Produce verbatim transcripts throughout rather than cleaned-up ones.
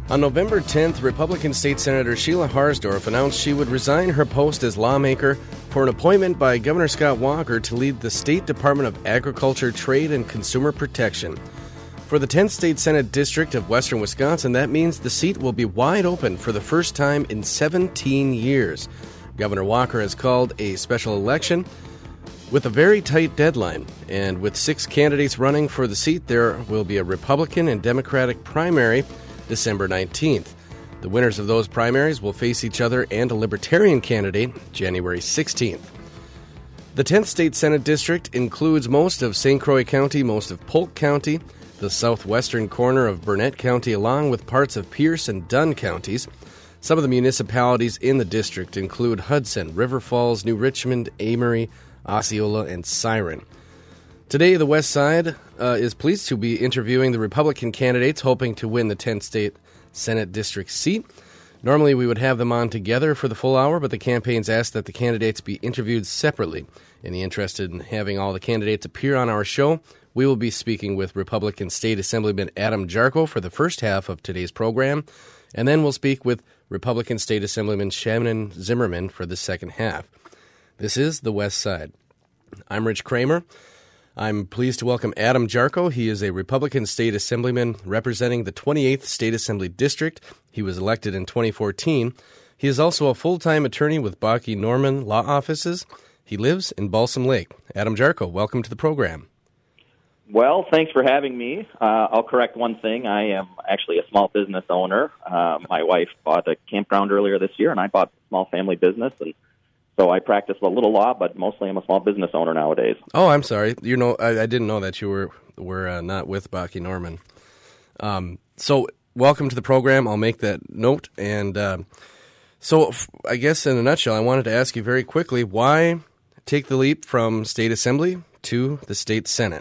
On November tenth, Republican State Senator Sheila Harsdorf announced she would resign her post as lawmaker for an appointment by Governor Scott Walker to lead the State Department of Agriculture, Trade, and Consumer Protection. For the tenth State Senate District of Western Wisconsin, that means the seat will be wide open for the first time in seventeen years. Governor Walker has called a special election with a very tight deadline, and with six candidates running for the seat, there will be a Republican and Democratic primary December nineteenth. The winners of those primaries will face each other and a Libertarian candidate January sixteenth. The tenth State Senate District includes most of Saint Croix County, most of Polk County, the southwestern corner of Burnett County, along with parts of Pierce and Dunn counties. Some of the municipalities in the district include Hudson, River Falls, New Richmond, Amory, Osceola, and Siren. Today, the West Side uh, is pleased to be interviewing the Republican candidates hoping to win the tenth State Senate District seat. Normally, we would have them on together for the full hour, but the campaigns asked that the candidates be interviewed separately. In the interest in having all the candidates appear on our show, we will be speaking with Republican State Assemblyman Adam Jarchow for the first half of today's program, and then we'll speak with Republican State Assemblyman Shannon Zimmerman for the second half. This is the West Side. I'm Rich Kramer. I'm pleased to welcome Adam Jarchow. He is a Republican State Assemblyman representing the twenty-eighth State Assembly District. He was elected in twenty fourteen. He is also a full-time attorney with Bakke Norman Law Offices. He lives in Balsam Lake. Adam Jarchow, welcome to the program. Well, thanks for having me. Uh, I'll correct one thing. I am actually a small business owner. Uh, my wife bought a campground earlier this year, and I bought a small family business, and so I practice a little law, but mostly I'm a small business owner nowadays. Oh, I'm sorry. You know, I, I didn't know that you were were uh, not with Bakke Norman. Um, so, welcome to the program. I'll make that note. And uh, so, f- I guess in a nutshell, I wanted to ask you very quickly, why take the leap from State Assembly to the State Senate?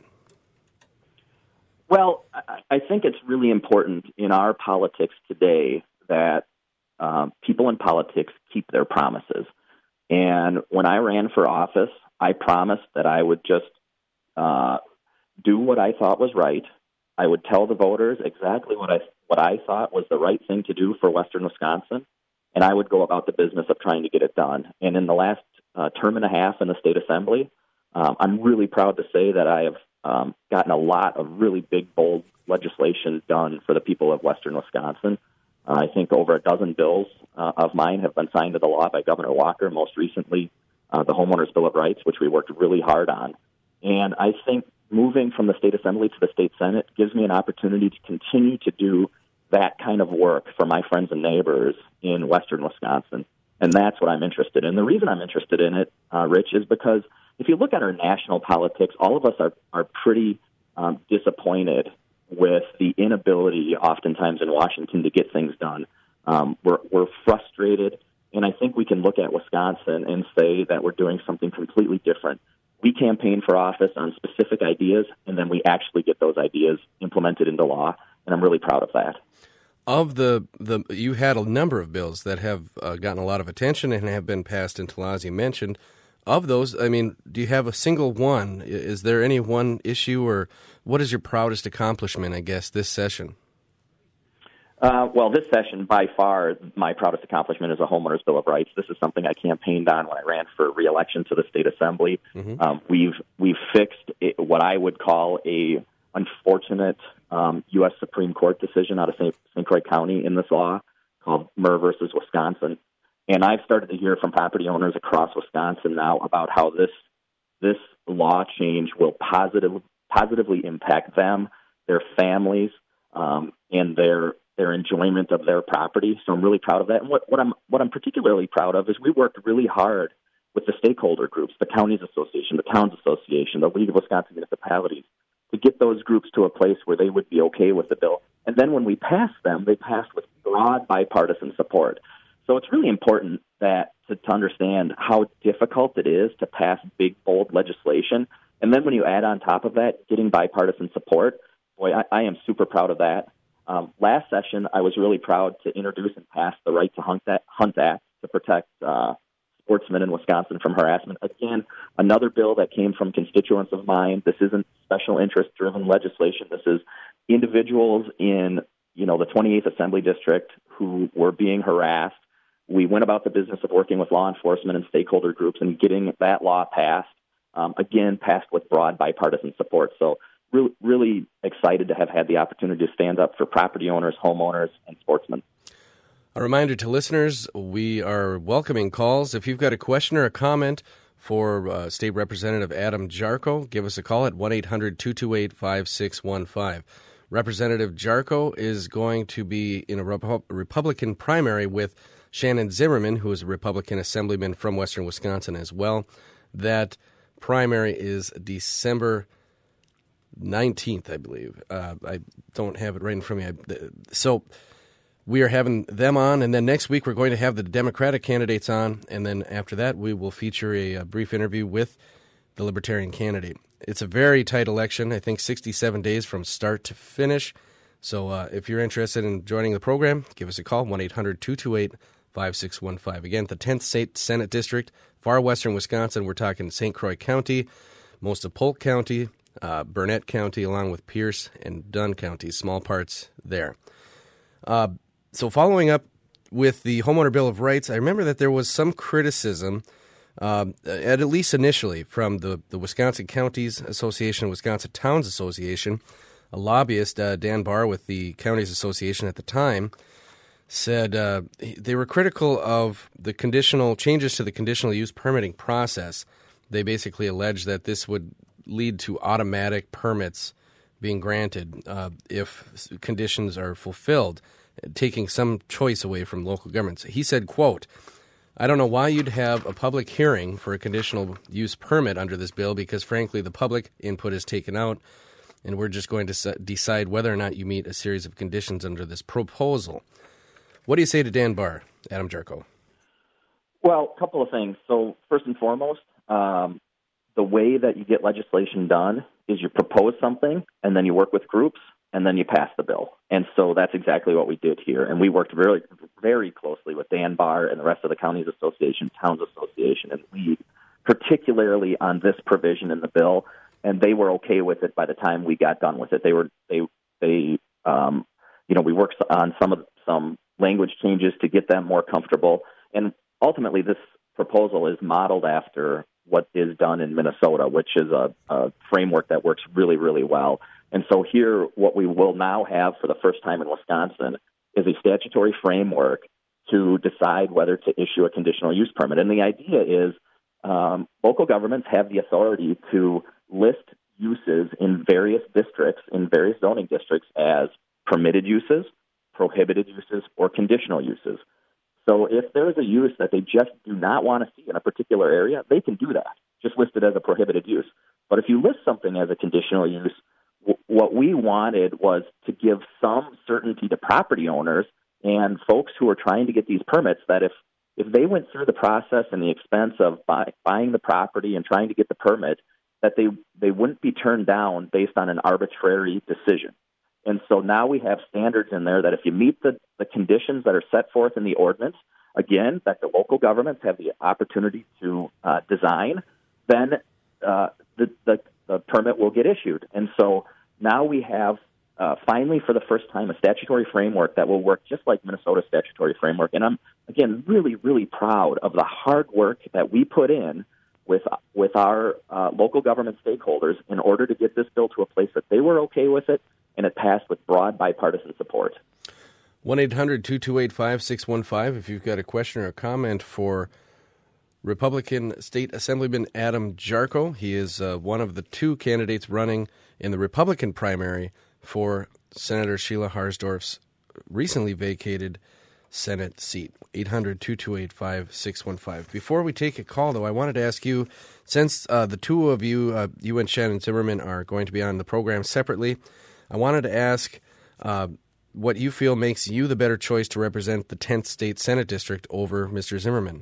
Well, I think it's really important in our politics today that um, people in politics keep their promises. And when I ran for office, I promised that I would just uh, do what I thought was right. I would tell the voters exactly what I what I thought was the right thing to do for Western Wisconsin, and I would go about the business of trying to get it done. And in the last uh, term and a half in the State Assembly, um, I'm really proud to say that I have um, gotten a lot of really big, bold legislation done for the people of Western Wisconsin. Uh, I think over a dozen bills uh, of mine have been signed into law by Governor Walker, most recently uh, the Homeowners Bill of Rights, which we worked really hard on. And I think moving from the State Assembly to the State Senate gives me an opportunity to continue to do that kind of work for my friends and neighbors in Western Wisconsin. And that's what I'm interested in. The reason I'm interested in it, uh, Rich, is because if you look at our national politics, all of us are, are pretty um, disappointed with the inability oftentimes in Washington to get things done. Um, we're, we're frustrated, and I think we can look at Wisconsin and say that we're doing something completely different. We campaign for office on specific ideas, and then we actually get those ideas implemented into law, and I'm really proud of that. Of the, the you had a number of bills that have uh, gotten a lot of attention and have been passed into law, as you mentioned. Of those, I mean, do you have a single one? Is there any one issue, or what is your proudest accomplishment, I guess, this session? Uh, well, this session, by far, my proudest accomplishment is a Homeowners Bill of Rights. This is something I campaigned on when I ran for re-election to the State Assembly. Mm-hmm. Um, we've we've fixed it, what I would call a unfortunate um, U S Supreme Court decision out of Saint Croix County in this law called Murr versus Wisconsin. And I've started to hear from property owners across Wisconsin now about how this this law change will positive, positively impact them, their families, um, and their their enjoyment of their property. So I'm really proud of that. And what, what I'm what I'm particularly proud of is we worked really hard with the stakeholder groups, the Counties Association, the Towns Association, the League of Wisconsin Municipalities, to get those groups to a place where they would be okay with the bill. And then when we passed them, they passed with broad bipartisan support. So it's really important that to, to understand how difficult it is to pass big, bold legislation. And then when you add on top of that, getting bipartisan support, boy, I, I am super proud of that. Um, last session, I was really proud to introduce and pass the Right to Hunt Act, Hunt Act to protect uh, sportsmen in Wisconsin from harassment. Again, another bill that came from constituents of mine. This isn't special interest-driven legislation. This is individuals in you know know, the twenty-eighth Assembly District who were being harassed. We went about the business of working with law enforcement and stakeholder groups and getting that law passed, um, again, passed with broad bipartisan support. So really, really excited to have had the opportunity to stand up for property owners, homeowners, and sportsmen. A reminder to listeners, we are welcoming calls. If you've got a question or a comment for uh, State Representative Adam Jarchow, give us a call at one eight hundred two two eight five six one five. Representative Jarchow is going to be in a Repu- Republican primary with Shannon Zimmerman, who is a Republican assemblyman from Western Wisconsin as well. That primary is December nineteenth, I believe. Uh, I don't have it right in front of me. I, so we are having them on, and then next week we're going to have the Democratic candidates on, and then after that we will feature a, a brief interview with the Libertarian candidate. It's a very tight election, I think sixty-seven days from start to finish. So uh, if you're interested in joining the program, give us a call, one eight hundred two two eight five six one five. Again, the tenth State Senate District, far western Wisconsin. We're talking Saint Croix County, most of Polk County, uh, Burnett County, along with Pierce and Dunn counties, small parts there. Uh, so following up with the Homeowner Bill of Rights, I remember that there was some criticism, uh, at, at least initially, from the, the Wisconsin Counties Association, Wisconsin Towns Association. A lobbyist, uh, Dan Barr, with the Counties Association at the time, said uh, they were critical of the conditional changes to the conditional use permitting process. They basically alleged that this would lead to automatic permits being granted uh, if conditions are fulfilled, taking some choice away from local governments. He said, quote, "I don't know why you'd have a public hearing for a conditional use permit under this bill because, frankly, the public input is taken out, and we're just going to decide whether or not you meet a series of conditions under this proposal." What do you say to Dan Barr, Adam Jarchow? Well, a couple of things. So first and foremost, um, the way that you get legislation done is you propose something, and then you work with groups, and then you pass the bill. And so that's exactly what we did here. And we worked very, very closely with Dan Barr and the rest of the Counties Association, Towns Association, and LEAD, particularly on this provision in the bill. And they were okay with it by the time we got done with it. They were, they, they, um, you know, we worked on some of some language changes to get them more comfortable. And ultimately, this proposal is modeled after what is done in Minnesota, which is a, a framework that works really, really well. And so here, what we will now have for the first time in Wisconsin is a statutory framework to decide whether to issue a conditional use permit. And the idea is um, local governments have the authority to list uses in various districts, in various zoning districts, as permitted uses, prohibited uses, or conditional uses. So if there is a use that they just do not want to see in a particular area, they can do that, just list it as a prohibited use. But if you list something as a conditional use, w- what we wanted was to give some certainty to property owners and folks who are trying to get these permits that if, if they went through the process and the expense of buy, buying the property and trying to get the permit, that they, they wouldn't be turned down based on an arbitrary decision. And so now we have standards in there that if you meet the, the conditions that are set forth in the ordinance, again, that the local governments have the opportunity to uh, design, then uh, the, the, the permit will get issued. And so now we have uh, finally for the first time a statutory framework that will work just like Minnesota's statutory framework. And I'm, again, really, really proud of the hard work that we put in with with our uh, local government stakeholders in order to get this bill to a place that they were okay with it, and it passed with broad bipartisan support. one eight hundred two two eight five six one five if you've got a question or a comment for Republican State Assemblyman Adam Jarchow. He is uh, one of the two candidates running in the Republican primary for Senator Sheila Harsdorf's recently vacated Senate seat. eight hundred two two eight five six one five. Before we take a call, though, I wanted to ask you, since uh, the two of you, uh, you and Shannon Zimmerman, are going to be on the program separately, I wanted to ask uh, what you feel makes you the better choice to represent the tenth State Senate District over Mister Zimmerman.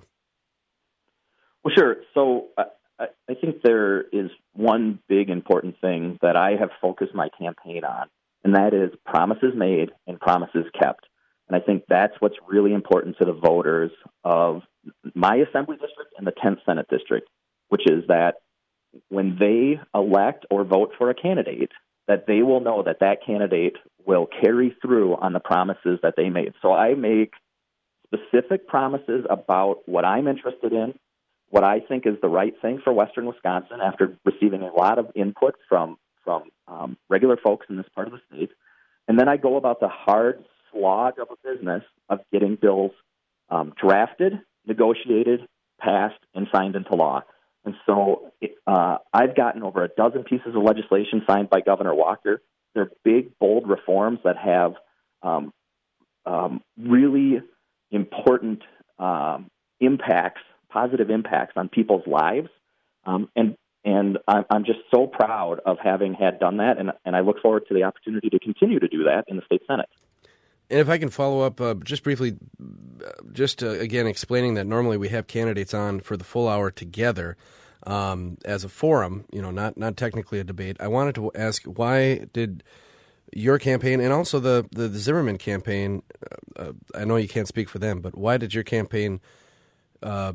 Well, sure. So I, I think there is one big important thing that I have focused my campaign on, and that is promises made and promises kept. And I think that's what's really important to the voters of my assembly district and the tenth Senate District, which is that when they elect or vote for a candidate, that they will know that that candidate will carry through on the promises that they made. So I make specific promises about what I'm interested in, what I think is the right thing for Western Wisconsin after receiving a lot of input from, from um, regular folks in this part of the state. And then I go about the hard slog of a business of getting bills um, drafted, negotiated, passed, and signed into law. And so uh, I've gotten over a dozen pieces of legislation signed by Governor Walker. They're big, bold reforms that have um, um, really important um, impacts, positive impacts on people's lives. Um, and and I'm, I'm just so proud of having had done that, and, and I look forward to the opportunity to continue to do that in the state Senate. And if I can follow up uh, just briefly, just uh, again explaining that normally we have candidates on for the full hour together um, as a forum, you know, not not technically a debate. I wanted to ask, why did your campaign and also the, the, the Zimmerman campaign, uh, I know you can't speak for them, but why did your campaign uh,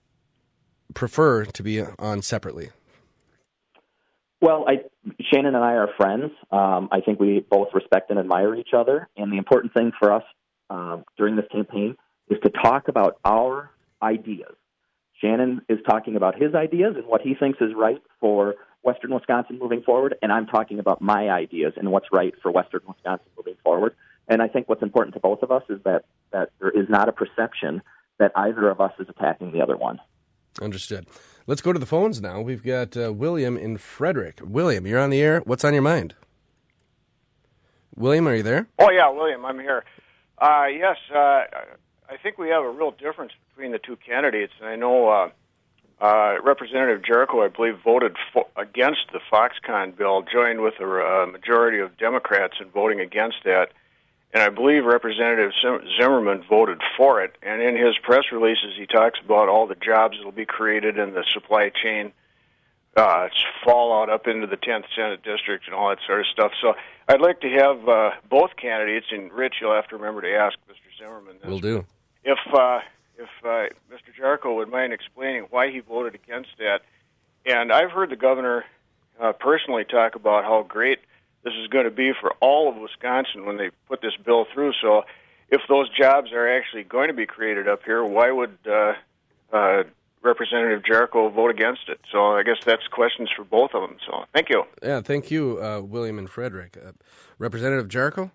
prefer to be on separately? Well, I, Shannon and I are friends. Um, I think we both respect and admire each other. And the important thing for us uh, during this campaign is to talk about our ideas. Shannon is talking about his ideas and what he thinks is right for Western Wisconsin moving forward, and I'm talking about my ideas and what's right for Western Wisconsin moving forward. And I think what's important to both of us is that, that there is not a perception that either of us is attacking the other one. Understood. Let's go to the phones now. We've got uh, William in Frederick. William, you're on the air. What's on your mind? William, are you there? Oh, yeah, William, I'm here. Uh, yes, uh, I think we have a real difference between the two candidates. And I know uh, uh, Representative Jericho, I believe, voted for, against the Foxconn bill, joined with a uh, majority of Democrats in voting against that. And I believe Representative Zimmerman voted for it. And in his press releases, he talks about all the jobs that will be created in the supply chain, uh, fallout up into the tenth Senate District and all that sort of stuff. So I'd like to have uh, both candidates, and Rich, you'll have to remember to ask Mister Zimmerman this. Will do. If, uh, if uh, Mister Jericho would mind explaining why he voted against that. And I've heard the governor uh, personally talk about how great this is going to be for all of Wisconsin when they put this bill through. So if those jobs are actually going to be created up here, why would uh, uh, Representative Jericho vote against it? So I guess that's questions for both of them. So thank you. Yeah, thank you, uh, William and Frederick. Uh, Representative Jericho?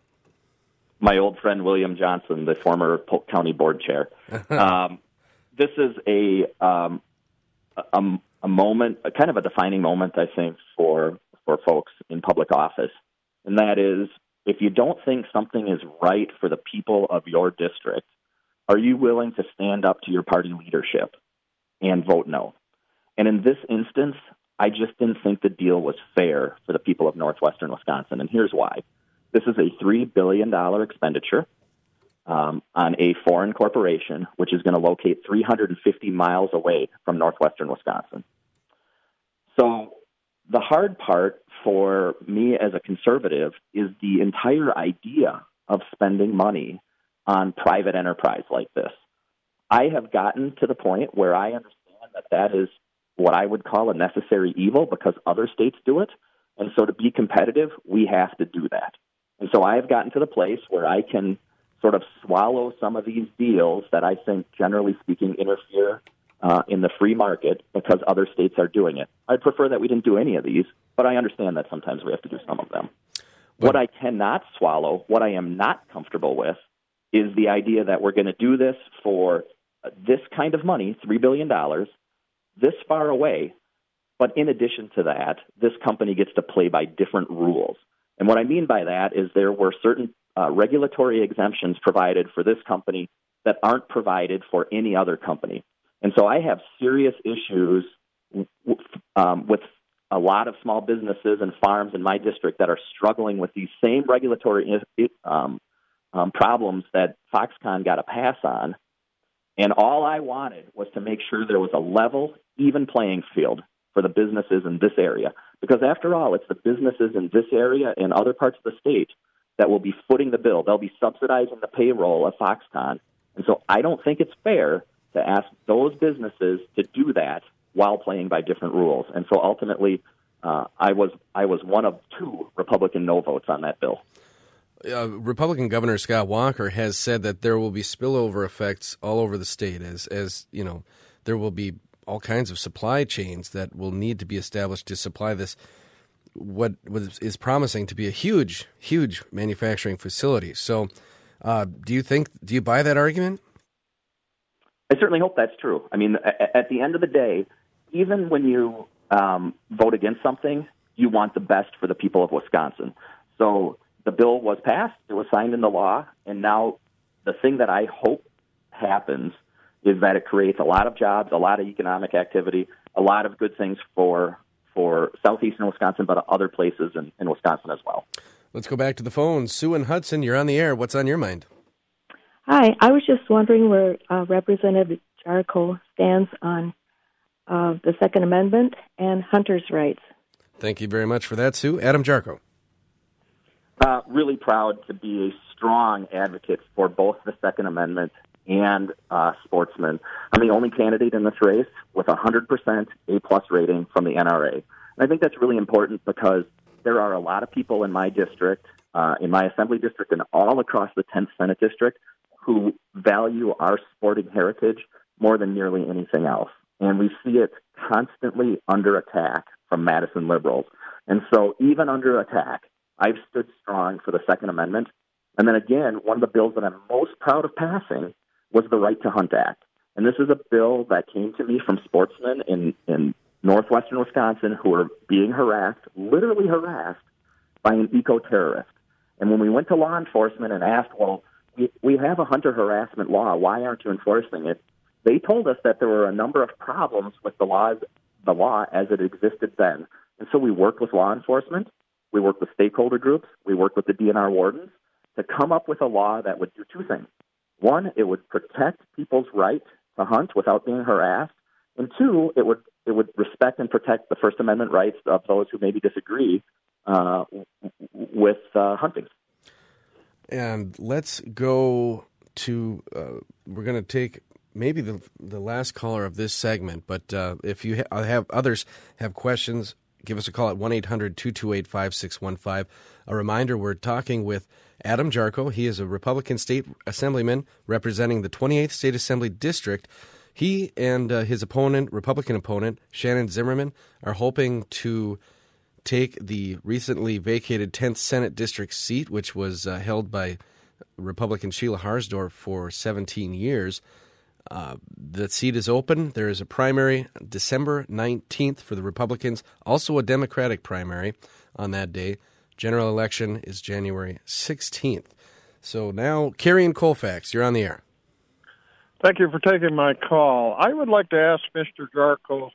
My old friend William Johnson, the former Polk County Board Chair. um, this is a, um, a, a moment, a kind of a defining moment, I think, for for folks in public office, and that is, if you don't think something is right for the people of your district, are you willing to stand up to your party leadership and vote no? And in this instance, I just didn't think the deal was fair for the people of northwestern Wisconsin, and here's why. This is a three billion dollars expenditure um, on a foreign corporation, which is going to locate three hundred fifty miles away from northwestern Wisconsin. So the hard part for me as a conservative is the entire idea of spending money on private enterprise like this. I have gotten to the point where I understand that that is what I would call a necessary evil because other states do it. And so to be competitive, we have to do that. And so I have gotten to the place where I can sort of swallow some of these deals that I think, generally speaking, interfere Uh, in the free market because other states are doing it. I'd prefer that we didn't do any of these, but I understand that sometimes we have to do some of them. But what I cannot swallow, what I am not comfortable with, is the idea that we're going to do this for this kind of money, three billion dollars, this far away, but in addition to that, this company gets to play by different rules. And what I mean by that is there were certain uh, regulatory exemptions provided for this company that aren't provided for any other company. And so I have serious issues um, with a lot of small businesses and farms in my district that are struggling with these same regulatory um, um, problems that Foxconn got a pass on. And all I wanted was to make sure there was a level, even playing field for the businesses in this area. Because after all, it's the businesses in this area and other parts of the state that will be footing the bill. They'll be subsidizing the payroll of Foxconn. And so I don't think it's fair to ask those businesses to do that while playing by different rules. And so ultimately, uh, I was I was one of two Republican no votes on that bill. Uh, Republican Governor Scott Walker has said that there will be spillover effects all over the state, as as you know, there will be all kinds of supply chains that will need to be established to supply this. What is promising to be a huge, huge manufacturing facility. So, uh, do you think? Do you buy that argument? I certainly hope that's true. I mean, at the end of the day, even when you um, vote against something, you want the best for the people of Wisconsin. So the bill was passed, it was signed into law, and now the thing that I hope happens is that it creates a lot of jobs, a lot of economic activity, a lot of good things for for southeastern Wisconsin, but other places in, in Wisconsin as well. Let's go back to the phone. Sue and Hudson, you're on the air. What's on your mind? Hi, I was just wondering where uh, Representative Jarchow stands on uh, the Second Amendment and hunters' rights. Thank you very much for that, Sue. Adam Jarchow. Uh, really proud to be a strong advocate for both the Second Amendment and uh, sportsmen. I'm the only candidate in this race with a one hundred percent A-plus rating from the N R A. And I think that's really important because there are a lot of people in my district, uh, in my assembly district, and all across the tenth Senate District who value our sporting heritage more than nearly anything else. And we see it constantly under attack from Madison liberals. And so even under attack, I've stood strong for the Second Amendment. And then again, one of the bills that I'm most proud of passing was the Right to Hunt Act. And this is a bill that came to me from sportsmen in, in northwestern Wisconsin who are being harassed, literally harassed, by an eco-terrorist. And when we went to law enforcement and asked, well, we, we have a hunter harassment law, why aren't you enforcing it? They told us that there were a number of problems with the laws, the law as it existed then. And so we worked with law enforcement, we worked with stakeholder groups, we worked with the D N R wardens to come up with a law that would do two things. One, it would protect people's right to hunt without being harassed. And two, it would it would respect and protect the First Amendment rights of those who maybe disagree uh, with uh, hunting. And let's go to, uh, we're going to take maybe the the last caller of this segment, but uh, if you ha- have others have questions, give us a call at one eight hundred two two eight five six one five. A reminder, we're talking with Adam Jarchow. He is a Republican state assemblyman representing the twenty-eighth State Assembly District. He and uh, his opponent, Republican opponent, Shannon Zimmerman, are hoping to take the recently vacated tenth Senate District seat, which was uh, held by Republican Sheila Harsdorf for seventeen years. Uh, the seat is open. There is a primary December nineteenth for the Republicans, also a Democratic primary on that day. General election is January sixteenth. So now, Kerry and Colfax, you're on the air. Thank you for taking my call. I would like to ask Mister Jarchow,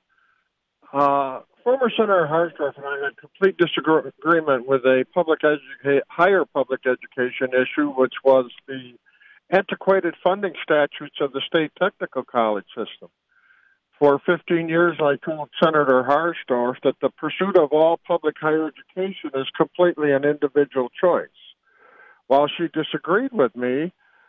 uh, former Senator Harsdorf and I had complete disagreement with a public educa- higher public education issue, which was the antiquated funding statutes of the state technical college system. For fifteen years, I told Senator Harsdorf that the pursuit of all public higher education is completely an individual choice. While she disagreed with me,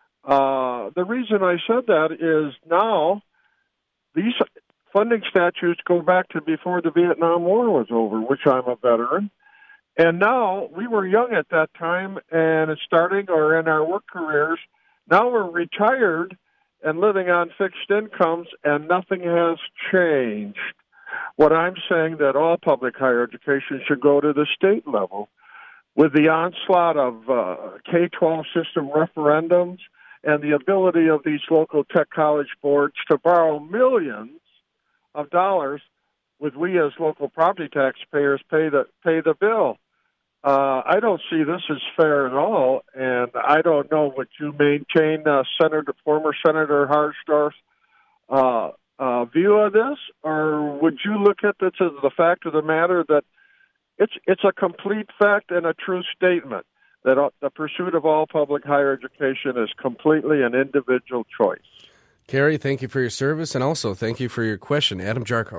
uh, the reason I said that is now these funding statutes go back to before the Vietnam War was over, which I'm a veteran. And now, we were young at that time and it's starting or in our work careers. Now we're retired and living on fixed incomes, and nothing has changed. What I'm saying that all public higher education should go to the state level. With the onslaught of uh, K twelve system referendums and the ability of these local tech college boards to borrow millions of dollars, with we as local property taxpayers pay the pay the bill. Uh, I don't see this as fair at all, and I don't know, would you maintain uh, Senator, former Senator Harsdorf's uh, uh, view of this, or would you look at this as the fact of the matter that it's it's a complete fact and a true statement that uh, the pursuit of all public higher education is completely an individual choice? Kerry, thank you for your service, and also thank you for your question. Adam Jarchow.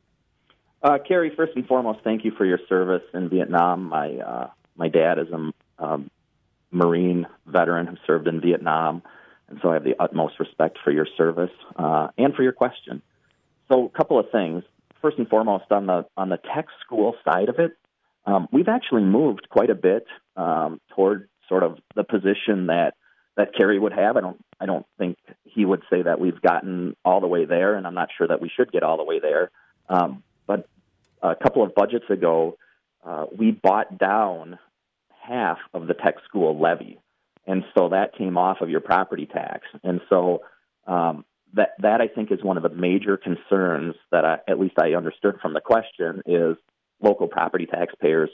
Uh, Kerry, first and foremost, thank you for your service in Vietnam. My uh, my dad is a um, Marine veteran who served in Vietnam, and so I have the utmost respect for your service uh, and for your question. So a couple of things. first and foremost, on the on the tech school side of it, um, we've actually moved quite a bit um, toward sort of the position that, that Kerry would have. I don't I don't think he would say that we've gotten all the way there, and I'm not sure that we should get all the way there. Um, but a couple of budgets ago, uh, we bought down half of the tech school levy, and so that came off of your property tax. And so um, that that I think is one of the major concerns that I, at least I understood from the question is local property taxpayers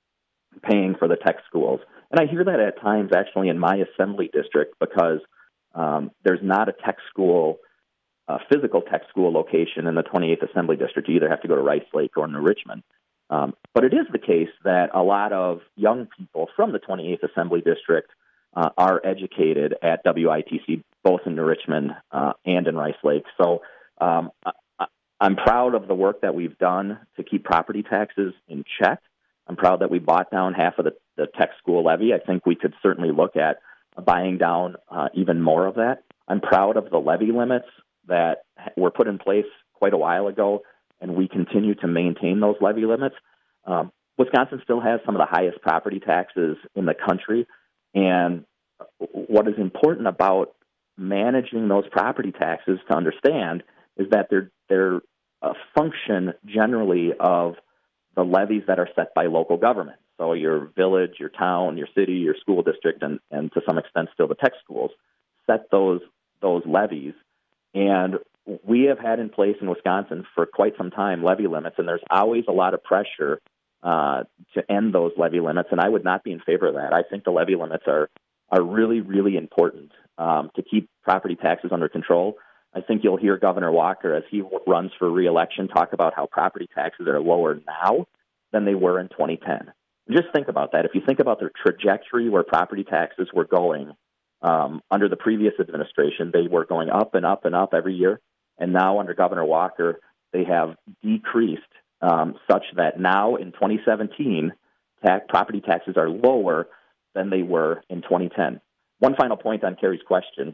paying for the tech schools. And I hear that at times actually in my assembly district because um, there's not a tech school, a physical tech school location in the twenty-eighth Assembly District. You either have to go to Rice Lake or New Richmond. Um, but it is the case that a lot of young people from the twenty-eighth Assembly District uh, are educated at W I T C, both in New Richmond uh, and in Rice Lake. So um, I, I'm proud of the work that we've done to keep property taxes in check. I'm proud that we bought down half of the, the tech school levy. I think we could certainly look at buying down uh, even more of that. I'm proud of the levy limits that were put in place quite a while ago, and we continue to maintain those levy limits. Um, Wisconsin still has some of the highest property taxes in the country, and what is important about managing those property taxes to understand is that they're, they're a function generally of the levies that are set by local government. So your village, your town, your city, your school district, and, and to some extent still the tech schools set those those levies. And we have had in place in Wisconsin for quite some time levy limits, and there's always a lot of pressure uh, to end those levy limits, and I would not be in favor of that. I think the levy limits are, are really, really important um, to keep property taxes under control. I think you'll hear Governor Walker, as he runs for re-election, talk about how property taxes are lower now than they were in twenty ten. Just think about that. If you think about the trajectory where property taxes were going um, under the previous administration, they were going up and up and up every year. And now under Governor Walker, they have decreased um, such that now in twenty seventeen, tax, property taxes are lower than they were in twenty ten. One final point on Kerry's question.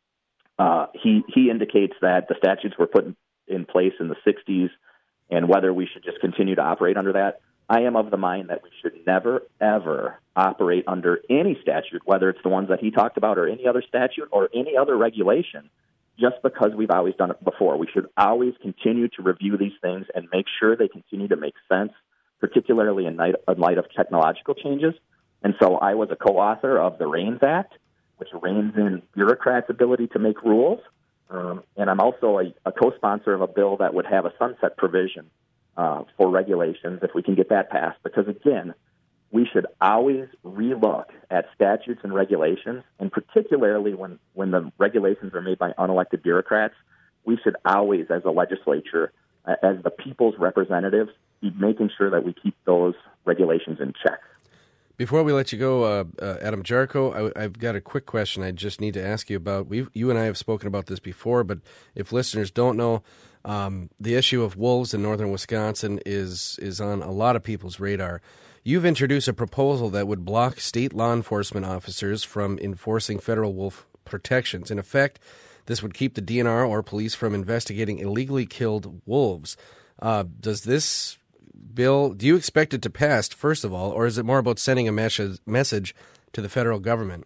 Uh, he, he indicates that the statutes were put in place in the sixties and whether we should just continue to operate under that. I am of the mind that we should never, ever operate under any statute, whether it's the ones that he talked about or any other statute or any other regulation, just because we've always done it before. We should always continue to review these things and make sure they continue to make sense, particularly in light, in light of technological changes. And so I was a co-author of the REINS Act, which reins in bureaucrats' ability to make rules. Um, and I'm also a, a co-sponsor of a bill that would have a sunset provision uh, for regulations if we can get that passed. Because, again, we should always relook at statutes and regulations, and particularly when, when the regulations are made by unelected bureaucrats, we should always, as a legislature, uh, as the people's representatives, be making sure that we keep those regulations in check. Before we let you go, uh, uh, Adam Jarchow, I, I've got a quick question I just need to ask you about. We, you and I have spoken about this before, but if listeners don't know, um, the issue of wolves in northern Wisconsin is is on a lot of people's radar. You've introduced a proposal that would block state law enforcement officers from enforcing federal wolf protections. In effect, this would keep the D N R or police from investigating illegally killed wolves. Uh, does this bill, do you expect it to pass, first of all, or is it more about sending a mes- message to the federal government?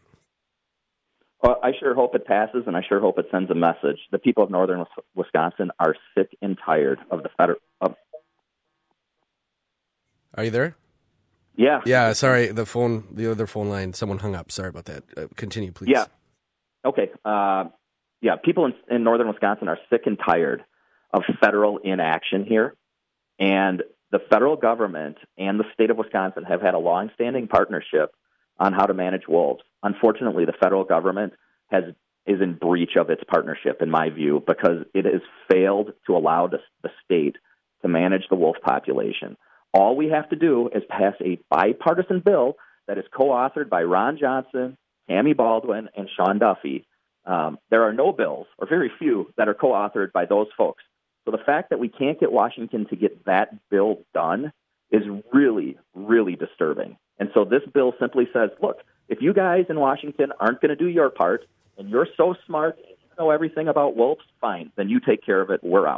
Well, I sure hope it passes, and I sure hope it sends a message. The people of northern Wisconsin are sick and tired of the federal... Of... Are you there? Yeah. Yeah, sorry, the phone, the other phone line, someone hung up. Sorry about that. Uh, continue, please. Yeah. Okay. Uh, yeah, people in, in northern Wisconsin are sick and tired of federal inaction here, and the federal government and the state of Wisconsin have had a long-standing partnership on how to manage wolves. Unfortunately, the federal government has is in breach of its partnership, in my view, because it has failed to allow the, the state to manage the wolf population. All we have to do is pass a bipartisan bill that is co-authored by Ron Johnson, Tammy Baldwin, and Sean Duffy. Um, there are no bills, or very few, that are co-authored by those folks. So the fact that we can't get Washington to get that bill done is really, really disturbing. And so this bill simply says, look, if you guys in Washington aren't going to do your part, and you're so smart and you know everything about wolves, fine, then you take care of it, we're out.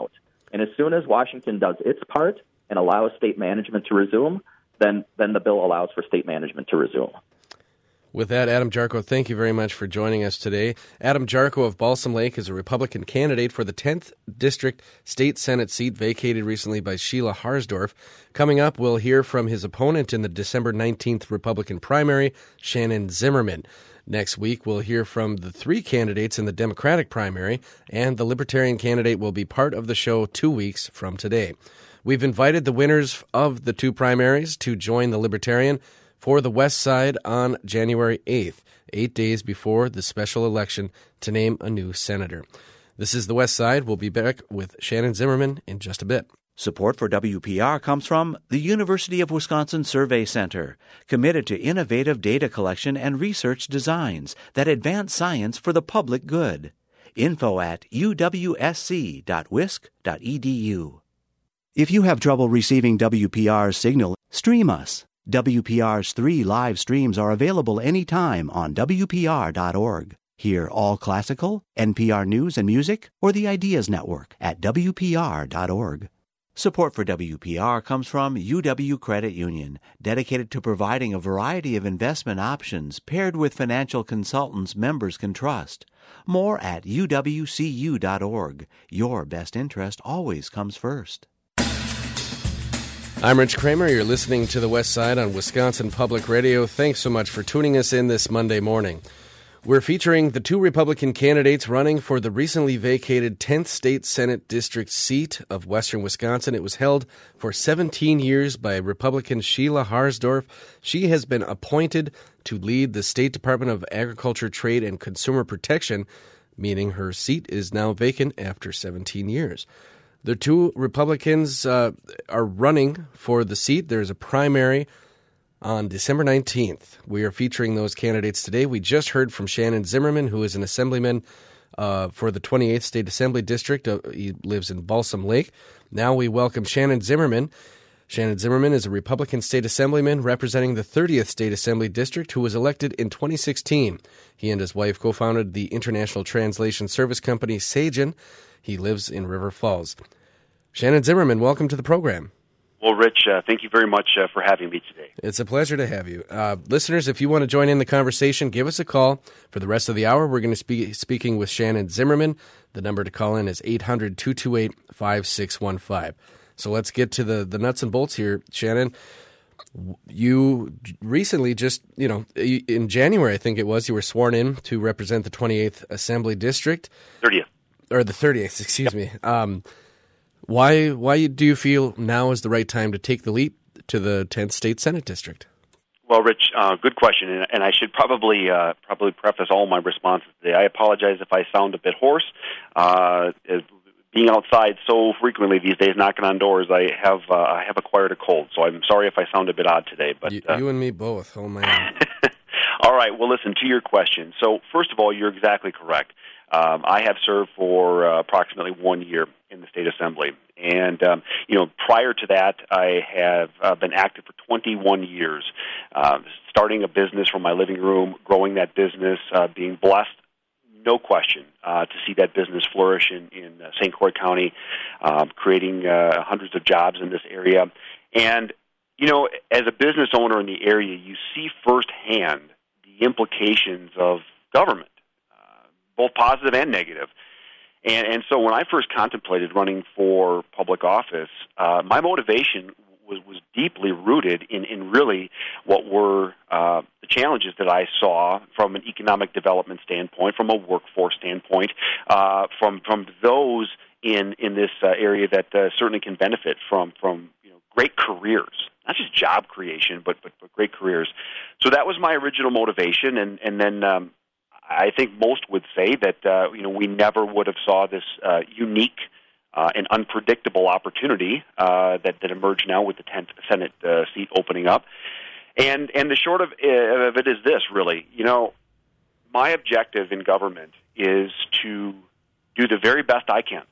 And as soon as Washington does its part and allows state management to resume, then then the bill allows for state management to resume. With that, Adam Jarchow, thank you very much for joining us today. Adam Jarchow of Balsam Lake is a Republican candidate for the tenth District State Senate seat vacated recently by Sheila Harsdorf. Coming up, we'll hear from his opponent in the December nineteenth Republican primary, Shannon Zimmerman. Next week, we'll hear from the three candidates in the Democratic primary, and the Libertarian candidate will be part of the show two weeks from today. We've invited the winners of the two primaries to join the Libertarian for the West Side on January eighth, eight days before the special election to name a new senator. This is the West Side. We'll be back with Shannon Zimmerman in just a bit. Support for W P R comes from the University of Wisconsin Survey Center, committed to innovative data collection and research designs that advance science for the public good. Info at u w s c dot wisc dot e d u. If you have trouble receiving W P R's signal, stream us. W P R's three live streams are available anytime on w p r dot org. Hear all classical, N P R News and Music, or the Ideas Network at w p r dot org. Support for W P R comes from U W Credit Union, dedicated to providing a variety of investment options paired with financial consultants members can trust. More at u w c u dot org. Your best interest always comes first. I'm Rich Kramer. You're listening to The West Side on Wisconsin Public Radio. Thanks so much for tuning us in this Monday morning. We're featuring the two Republican candidates running for the recently vacated tenth State Senate District seat of western Wisconsin. It was held for seventeen years by Republican Sheila Harsdorf. She has been appointed to lead the State Department of Agriculture, Trade, and Consumer Protection, meaning her seat is now vacant after seventeen years. The two Republicans uh, are running for the seat. There's a primary on December nineteenth. We are featuring those candidates today. We just heard from Shannon Zimmerman, who is an assemblyman uh, for the twenty-eighth State Assembly District. Uh, he lives in Balsam Lake. Now we welcome Shannon Zimmerman. Shannon Zimmerman is a Republican state assemblyman representing the thirtieth State Assembly District who was elected in twenty sixteen. He and his wife co-founded the international translation service company Sagen. He lives in River Falls. Shannon Zimmerman, welcome to the program. Well, Rich, uh, thank you very much uh, for having me today. It's a pleasure to have you. Uh, listeners, if you want to join in the conversation, give us a call. For the rest of the hour, we're going to be speaking with Shannon Zimmerman. The number to call in is eight hundred, two two eight, five six one five. So let's get to the, the nuts and bolts here. Shannon, you recently just, you know, in January, I think it was, you were sworn in to represent the twenty-eighth Assembly District. thirtieth. Or the thirtieth, excuse me. Um Why why do you feel now is the right time to take the leap to the tenth State Senate District? Well, Rich, uh, good question, and, and I should probably uh, probably preface all my responses today. I apologize if I sound a bit hoarse. Uh, being outside so frequently these days, knocking on doors, I have uh, I have acquired a cold, so I'm sorry if I sound a bit odd today. But you, uh, you and me both. Oh man. All right. Well, listen to your question. So, first of all, you're exactly correct. Um, I have served for uh, approximately one year in the state assembly, and um, you know, prior to that, I have uh, been active for twenty-one years, uh, starting a business from my living room, growing that business, uh, being blessed, no question, uh, to see that business flourish in, in uh, Saint Croix County, uh, creating uh, hundreds of jobs in this area, and you know, as a business owner in the area, you see firsthand the implications of government, both positive and negative. And, and so when I first contemplated running for public office, uh, my motivation was, was deeply rooted in, in really what were uh, the challenges that I saw from an economic development standpoint, from a workforce standpoint, uh, from from those in, in this uh, area that uh, certainly can benefit from, from you know, great careers. Not just job creation, but, but, but great careers. So that was my original motivation, and, and then um, I think most would say that uh, you know we never would have saw this uh, unique uh, and unpredictable opportunity uh, that that emerged now with the tenth Senate uh, seat opening up, and and the short of, uh, of it is this: really, you know, my objective in government is to do the very best I can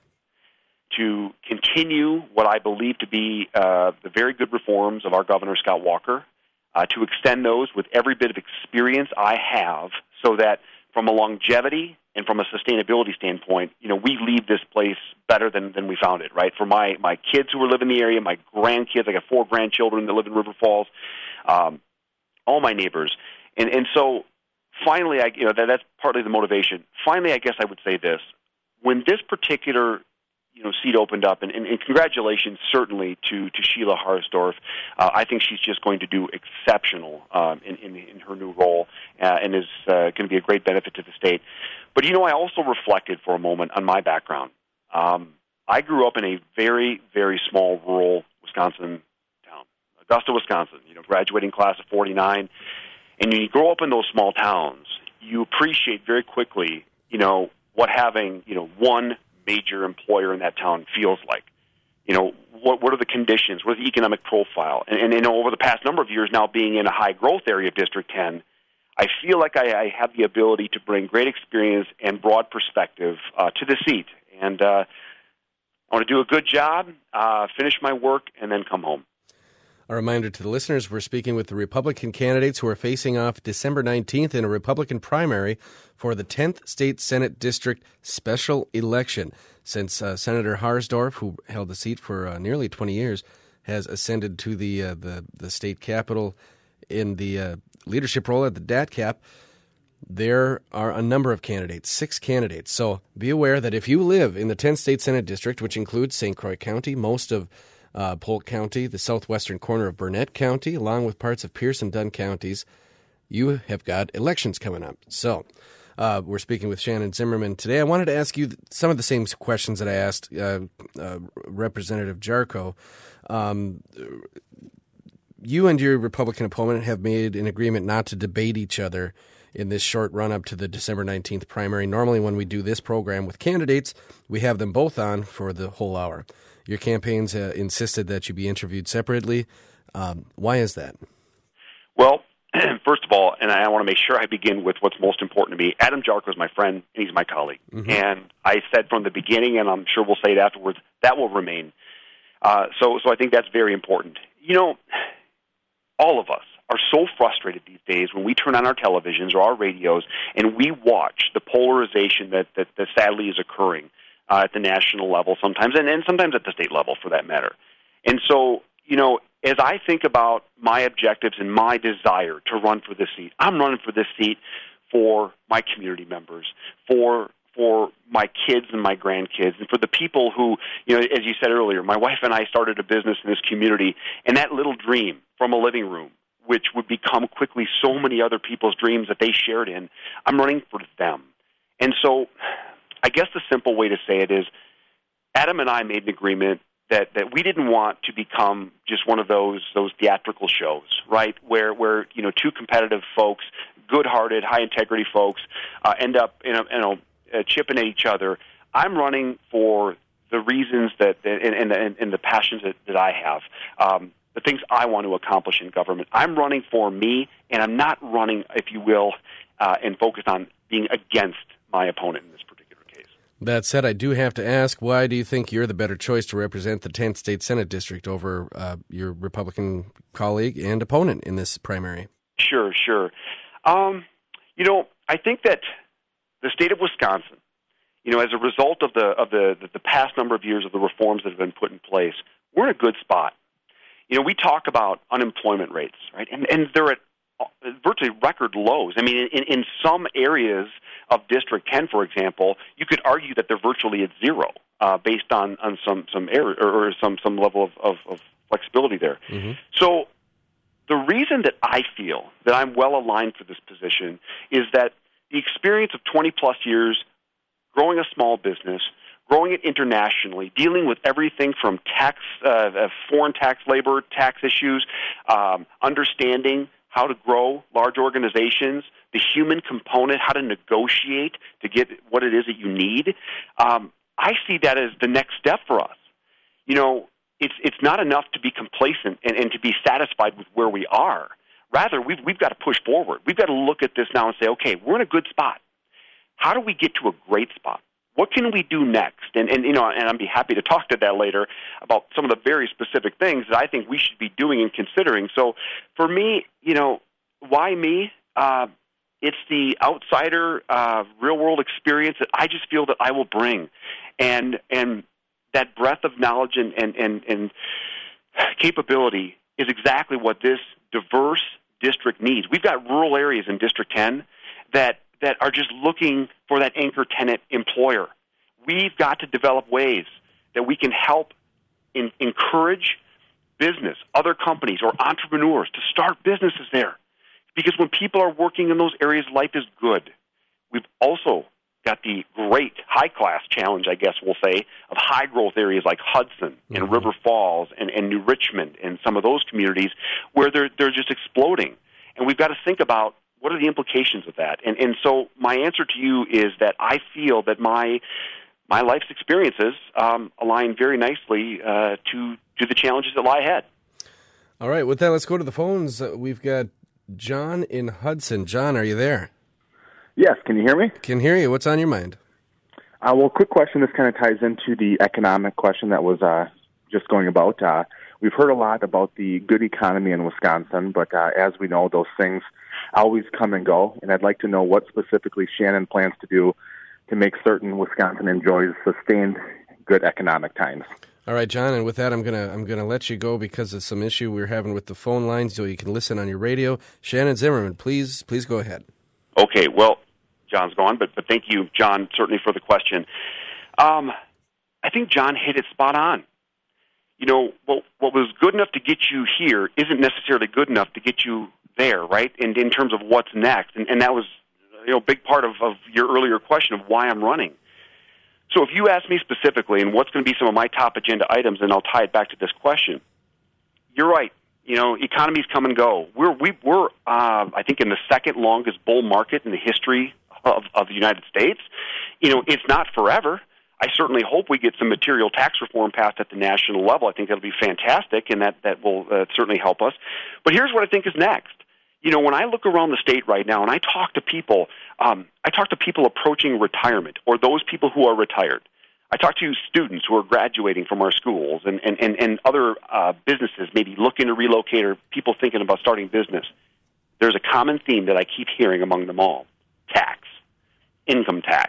to continue what I believe to be uh, the very good reforms of our Governor Scott Walker, uh, to extend those with every bit of experience I have, so that from a longevity and from a sustainability standpoint, you know, we leave this place better than, than we found it, right? For my, my kids who live in the area, my grandkids, I got four grandchildren that live in River Falls, um, all my neighbors. And, and so finally, I, you know, that, that's partly the motivation. Finally, I guess I would say this. When this particular you know, seat opened up, and, and, and congratulations certainly to, to Sheila Harsdorf. Uh, I think she's just going to do exceptional um, in, in, in her new role uh, and is uh, going to be a great benefit to the state. But, you know, I also reflected for a moment on my background. Um, I grew up in a very, very small rural Wisconsin town, Augusta, Wisconsin, you know, graduating class of forty-nine. And when you grow up in those small towns, you appreciate very quickly, you know, what having, you know, one major employer in that town feels like. You know, what what are the conditions? What is the economic profile? And, and you know, over the past number of years now being in a high-growth area of District ten, I feel like I, I have the ability to bring great experience and broad perspective uh, to the seat. And uh, I want to do a good job, uh, finish my work, and then come home. A reminder to the listeners, we're speaking with the Republican candidates who are facing off December nineteenth in a Republican primary for the tenth State Senate District special election. Since uh, Senator Harsdorf, who held the seat for uh, nearly twenty years, has ascended to the uh, the, the state capitol in the uh, leadership role at the D A T C A P, there are a number of candidates, six candidates. So be aware that if you live in the tenth State Senate District, which includes Saint Croix County, most of Uh, Polk County, the southwestern corner of Burnett County, along with parts of Pierce and Dunn counties, you have got elections coming up. So uh, we're speaking with Shannon Zimmerman today. I wanted to ask you some of the same questions that I asked uh, uh, Representative Jarchow. Um, you and your Republican opponent have made an agreement not to debate each other in this short run-up to the December nineteenth primary. Normally when we do this program with candidates, we have them both on for the whole hour. Your campaigns uh, insisted that you be interviewed separately. Um, why is that? Well, first of all, and I want to make sure I begin with what's most important to me, Adam Jarchow is my friend, and he's my colleague. Mm-hmm. And I said from the beginning, and I'm sure we'll say it afterwards, that will remain. Uh, so, so I think that's very important. You know, all of us are so frustrated these days when we turn on our televisions or our radios and we watch the polarization that, that, that sadly is occurring Uh, at the national level sometimes, and, and sometimes at the state level for that matter. And so, you know, as I think about my objectives and my desire to run for this seat, I'm running for this seat for my community members, for for my kids and my grandkids, and for the people who, you know, as you said earlier, my wife and I started a business in this community, and that little dream from a living room, which would become quickly so many other people's dreams that they shared in, I'm running for them. And so I guess the simple way to say it is Adam and I made an agreement that, that we didn't want to become just one of those those theatrical shows, right, where, where you know, two competitive folks, good-hearted, high-integrity folks, uh, end up you know, you know, uh, chipping at each other. I'm running for the reasons that and, and, and, and the passions that, that I have, um, the things I want to accomplish in government. I'm running for me, and I'm not running, if you will, uh, and focused on being against my opponent in this particular. That said, I do have to ask, why do you think you're the better choice to represent the tenth State Senate District over uh, your Republican colleague and opponent in this primary? Sure, sure. Um, you know, I think that the state of Wisconsin, you know, as a result of the of the, the, the past number of years of the reforms that have been put in place, we're in a good spot. You know, we talk about unemployment rates, right, and, and they're at virtually record lows. I mean, in, in some areas of District ten, for example, you could argue that they're virtually at zero uh, based on, on some some area or some some level of, of, of flexibility there. Mm-hmm. So the reason that I feel that I'm well aligned for this position is that the experience of twenty plus years growing a small business, growing it internationally, dealing with everything from tax, uh, foreign tax labor, tax issues, um, understanding how to grow large organizations, the human component, how to negotiate to get what it is that you need. Um, I see that as the next step for us. You know, it's it's not enough to be complacent and, and to be satisfied with where we are. Rather, we've, we've got to push forward. We've got to look at this now and say, okay, we're in a good spot. How do we get to a great spot? What can we do next? And, and you know, and I'd be happy to talk to that later about some of the very specific things that I think we should be doing and considering. So for me, you know, why me? Uh, It's the outsider, uh, real-world experience that I just feel that I will bring. And and that breadth of knowledge and, and, and, and capability is exactly what this diverse district needs. We've got rural areas in District ten that, that are just looking for that anchor tenant employer. We've got to develop ways that we can help in, encourage business, other companies, or entrepreneurs to start businesses there. Because when people are working in those areas, life is good. We've also got the great high-class challenge, I guess we'll say, of high-growth areas like Hudson and mm-hmm. River Falls and, and New Richmond and some of those communities where they're, they're just exploding. And we've got to think about what are the implications of that. And, and so my answer to you is that I feel that my my life's experiences um, align very nicely uh, to, to the challenges that lie ahead. All right, with that, let's go to the phones. Uh, we've got John in Hudson. John, are you there? Yes, can you hear me? Can hear you. What's on your mind? Uh, well, quick question. This kind of ties into the economic question that was uh, just going about. Uh, we've heard a lot about the good economy in Wisconsin, but uh, as we know, those things always come and go, and I'd like to know what specifically Shannon plans to do to make certain Wisconsin enjoys sustained good economic times. All right, John, and with that, I'm gonna I'm gonna let you go because of some issue we're having with the phone lines, so you can listen on your radio. Shannon Zimmerman, please, please go ahead. Okay, well, John's gone, but but thank you, John, certainly for the question. Um, I think John hit it spot on. You know, what what was good enough to get you here isn't necessarily good enough to get you there, right? And in terms of what's next, and, and that was you know a big part of, of your earlier question of why I'm running. So if you ask me specifically, and what's going to be some of my top agenda items, and I'll tie it back to this question, you're right. You know, economies come and go. We're we, we're uh, I think in the second longest bull market in the history of, of the United States. You know, it's not forever. I certainly hope we get some material tax reform passed at the national level. I think that'll be fantastic, and that that will uh, certainly help us. But here's what I think is next. You know, when I look around the state right now and I talk to people, um, I talk to people approaching retirement or those people who are retired. I talk to students who are graduating from our schools and, and, and, and other uh, businesses maybe looking to relocate or people thinking about starting business. There's a common theme that I keep hearing among them all: tax, income tax.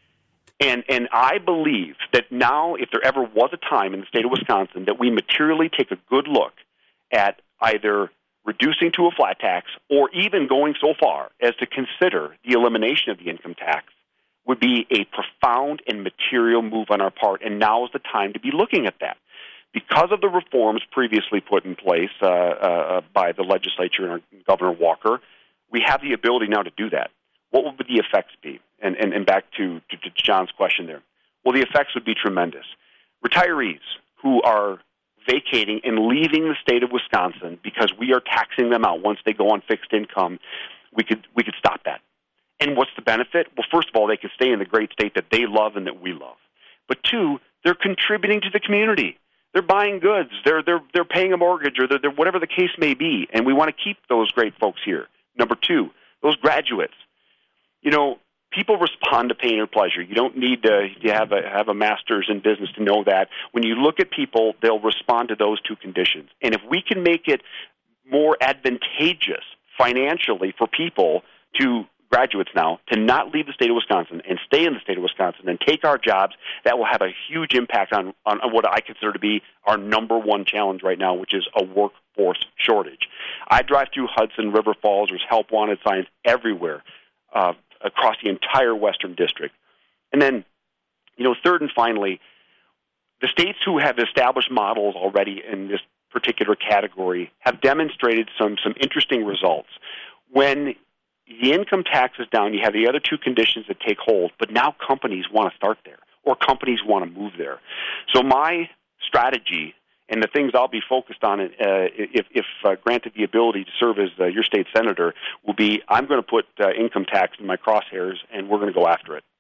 And, and I believe that now, if there ever was a time in the state of Wisconsin that we materially take a good look at either reducing to a flat tax, or even going so far as to consider the elimination of the income tax, would be a profound and material move on our part, and now is the time to be looking at that. Because of the reforms previously put in place uh, uh, by the legislature and our Governor Walker, we have the ability now to do that. What would the effects be? And, and, and back to, to, to John's question there. Well, the effects would be tremendous. Retirees who are vacating and leaving the state of Wisconsin because we are taxing them out once they go on fixed income, we could we could stop that. And what's the benefit? Well, first of all, they can stay in the great state that they love and that we love. But two, they're contributing to the community. They're buying goods. They're they're they're paying a mortgage, or they're, they're whatever the case may be. And we want to keep those great folks here. Number two, those graduates. You know, people respond to pain or pleasure. You don't need to, to have a have a master's in business to know that. When you look at people, they'll respond to those two conditions. And if we can make it more advantageous financially for people to graduates now to not leave the state of Wisconsin and stay in the state of Wisconsin and take our jobs, that will have a huge impact on, on, on what I consider to be our number one challenge right now, which is a workforce shortage. I drive through Hudson, River Falls. There's help wanted signs everywhere uh, across the entire Western District. And then, you know, third and finally, the states who have established models already in this particular category have demonstrated some some interesting results. When the income tax is down, you have the other two conditions that take hold, but now companies want to start there, or companies want to move there. So my strategy and the things I'll be focused on, uh, if, if uh, granted the ability to serve as uh, your state senator, will be I'm going to put uh, income tax in my crosshairs, and we're going to go after it.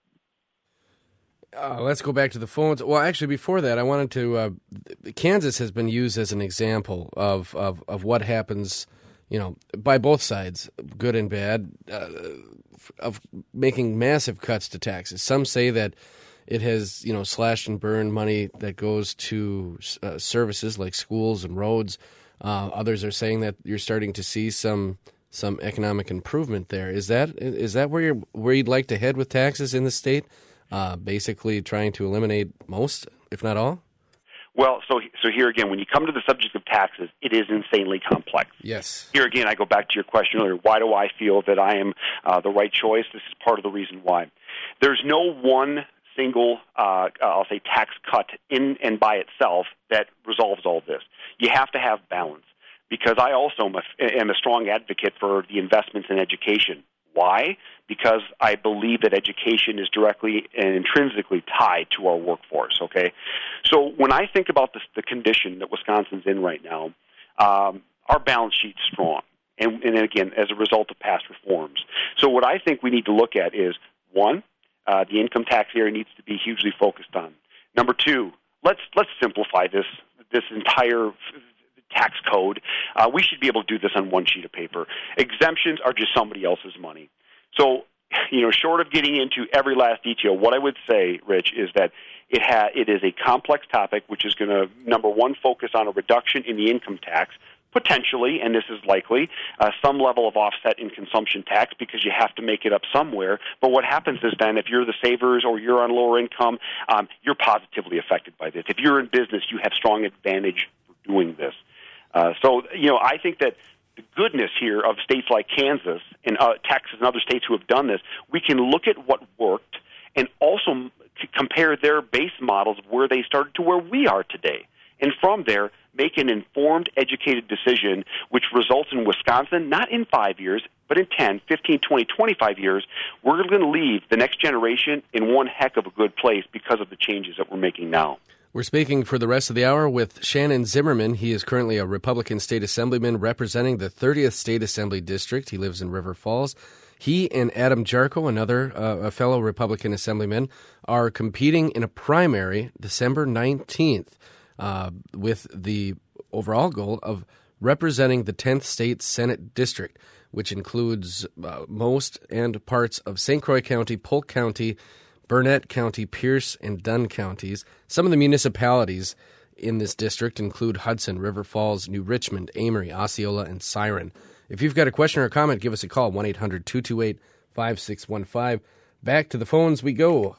Uh, let's go back to the phones. Well, actually, before that, I wanted to. Uh, Kansas has been used as an example of, of, of what happens, you know, by both sides, good and bad, uh, of making massive cuts to taxes. Some say that it has, you know, slashed and burned money that goes to uh, services like schools and roads. Uh, others are saying that you're starting to see some some economic improvement there. Is that is that where you're where you'd like to head with taxes in the state? Uh, basically, trying to eliminate most, if not all. Well, so so here again, when you come to the subject of taxes, it is insanely complex. Yes. Here again, I go back to your question earlier. Why do I feel that I am uh, the right choice? This is part of the reason why. There's no one single, uh, I'll say, tax cut in and by itself that resolves all this. You have to have balance, because I also am a, am a strong advocate for the investments in education. Why? Because I believe that education is directly and intrinsically tied to our workforce, okay? So when I think about this, the condition that Wisconsin's in right now, um, our balance sheet's strong, and, and again, as a result of past reforms. So what I think we need to look at is, one, uh, the income tax area needs to be hugely focused on. Number two, let's let's simplify this this entire tax code. Uh, we should be able to do this on one sheet of paper. Exemptions are just somebody else's money. So, you know, short of getting into every last detail, what I would say, Rich, is that it ha- it is a complex topic which is going to, number one, focus on a reduction in the income tax, potentially, and this is likely, uh, some level of offset in consumption tax, because you have to make it up somewhere. But what happens is then, if you're the savers or you're on lower income, um, you're positively affected by this. If you're in business, you have strong advantage for doing this. Uh, so, you know, I think that the goodness here of states like Kansas and uh, Texas and other states who have done this, we can look at what worked and also c- compare their base models of where they started to where we are today. And from there, make an informed, educated decision which results in Wisconsin, not in five years, but in ten, fifteen, twenty, twenty-five years, we're going to leave the next generation in one heck of a good place because of the changes that we're making now. We're speaking for the rest of the hour with Shannon Zimmerman. He is currently a Republican state assemblyman representing the thirtieth State Assembly District. He lives in River Falls. He and Adam Jarchow, another uh, a fellow Republican assemblyman, are competing in a primary December nineteenth uh, with the overall goal of representing the tenth State Senate District, which includes uh, most and parts of Saint Croix County, Polk County, Burnett County, Pierce, and Dunn counties. Some of the municipalities in this district include Hudson, River Falls, New Richmond, Amory, Osceola, and Siren. If you've got a question or a comment, give us a call, one eight hundred two two eight five six one five. Back to the phones we go.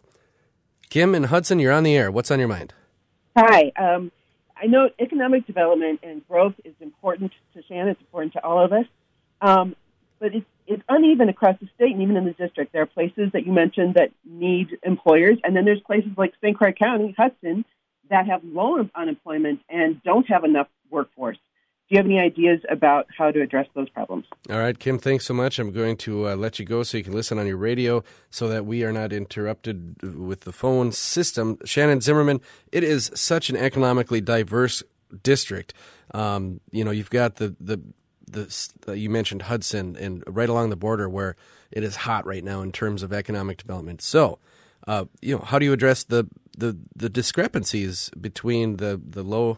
Kim and Hudson, you're on the air. What's on your mind? Hi. Um, I know economic development and growth is important to Shannon. It's important to all of us. Um, but it's, it's uneven across the state and even in the district. There are places that you mentioned that need employers, and then there's places like Saint Croix County, Hudson, that have low unemployment and don't have enough workforce. Do you have any ideas about how to address those problems? All right, Kim, thanks so much. I'm going to uh, let you go so you can listen on your radio so that we are not interrupted with the phone system. Shannon Zimmerman, it is such an economically diverse district. Um, you know, you've got the, the, the, the, you mentioned Hudson, and right along the border where it is hot right now in terms of economic development. So, uh, you know, how do you address the, the, the discrepancies between the, the low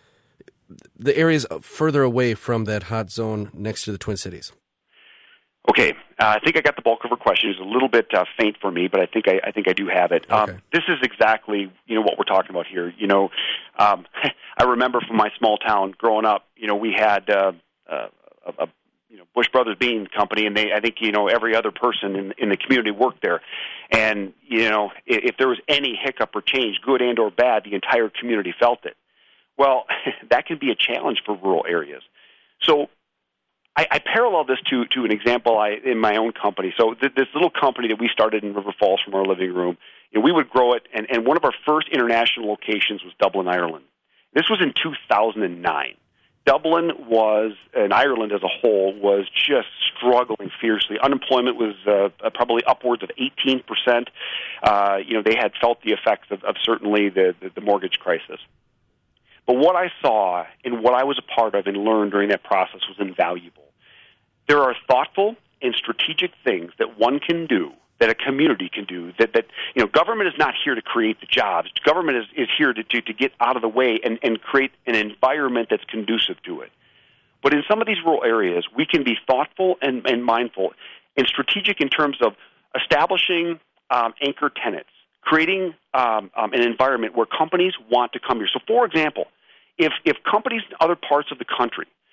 the areas further away from that hot zone next to the Twin Cities? Okay, uh, I think I got the bulk of her question. It's a little bit uh, faint for me, but I think I, I think I do have it. Okay. Um, this is exactly you know what we're talking about here. You know, um, I remember from my small town growing up. You know, we had uh, uh, a, a you know Bush Brothers Bean Company, and they I think you know every other person in in the community worked there. And you know, if, if there was any hiccup or change, good and or bad, the entire community felt it. Well, that can be a challenge for rural areas. So I, I parallel this to, to an example I, in my own company. So th- this little company that we started in River Falls from our living room, you know, we would grow it, and, and one of our first international locations was Dublin, Ireland. This was in two thousand nine. Dublin was, and Ireland as a whole, was just struggling fiercely. Unemployment was uh, probably upwards of eighteen percent. Uh, you know, they had felt the effects of, of certainly the, the, the mortgage crisis. But what I saw and what I was a part of and learned during that process was invaluable. There are thoughtful and strategic things that one can do, that a community can do, that, that you know, government is not here to create the jobs. Government is, is here to, to, to get out of the way and, and create an environment that's conducive to it. But in some of these rural areas, we can be thoughtful and, and mindful and strategic in terms of establishing um, anchor tenants, creating um, um, an environment where companies want to come here. So, for example, if if companies in other parts of the country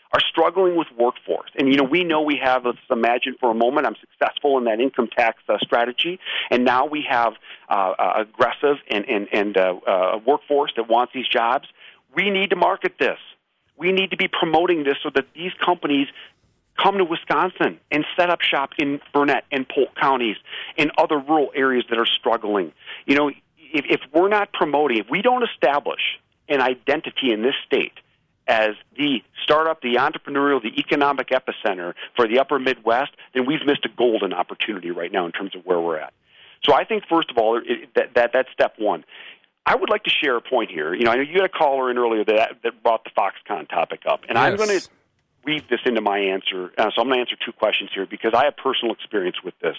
are struggling with workforce. And, you know, we know we have, let's imagine for a moment, I'm successful in that income tax uh, strategy, and now we have uh, uh, aggressive and, and, and uh, uh, workforce that wants these jobs. We need to market this. We need to be promoting this so that these companies come to Wisconsin and set up shop in Burnett and Polk counties and other rural areas that are struggling. You know, if, if we're not promoting, if we don't establish an identity in this state as the startup, the entrepreneurial, the economic epicenter for the upper Midwest, then we've missed a golden opportunity right now in terms of where we're at. So I think, first of all, it, that, that that's step one. I would like to share a point here. You know, I know you had a caller in earlier that, that brought the Foxconn topic up, and yes. I'm going to weave this into my answer. Uh, so I'm going to answer two questions here because I have personal experience with this.